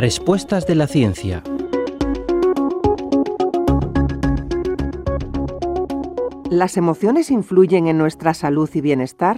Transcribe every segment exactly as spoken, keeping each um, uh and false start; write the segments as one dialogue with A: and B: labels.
A: Respuestas de la ciencia.
B: ¿Las emociones influyen en nuestra salud y bienestar?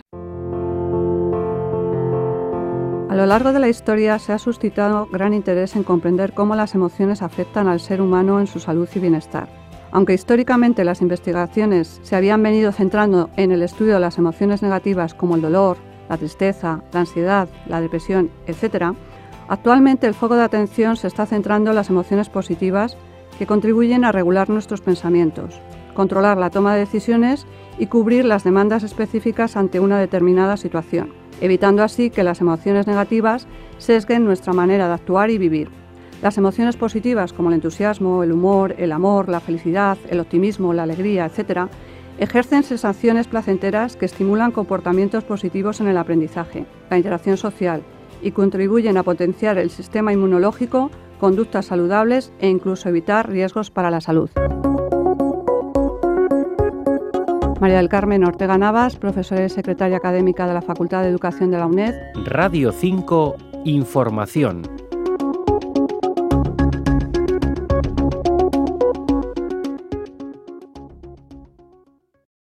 C: A lo largo de la historia se ha suscitado gran interés en comprender cómo las emociones afectan al ser humano en su salud y bienestar. Aunque históricamente las investigaciones se habían venido centrando en el estudio de las emociones negativas como el dolor, la tristeza, la ansiedad, la depresión, etcétera, actualmente el foco de atención se está centrando en las emociones positivas que contribuyen a regular nuestros pensamientos, controlar la toma de decisiones y cubrir las demandas específicas ante una determinada situación, evitando así que las emociones negativas sesguen nuestra manera de actuar y vivir. Las emociones positivas como el entusiasmo, el humor, el amor, la felicidad, el optimismo, la alegría, etcétera, ejercen sensaciones placenteras que estimulan comportamientos positivos en el aprendizaje, la interacción social y contribuyen a potenciar el sistema inmunológico, conductas saludables e incluso evitar riesgos para la salud. María del Carmen Ortega Navas, profesora y secretaria académica de la Facultad de Educación de la UNED.
A: Radio cinco, Información.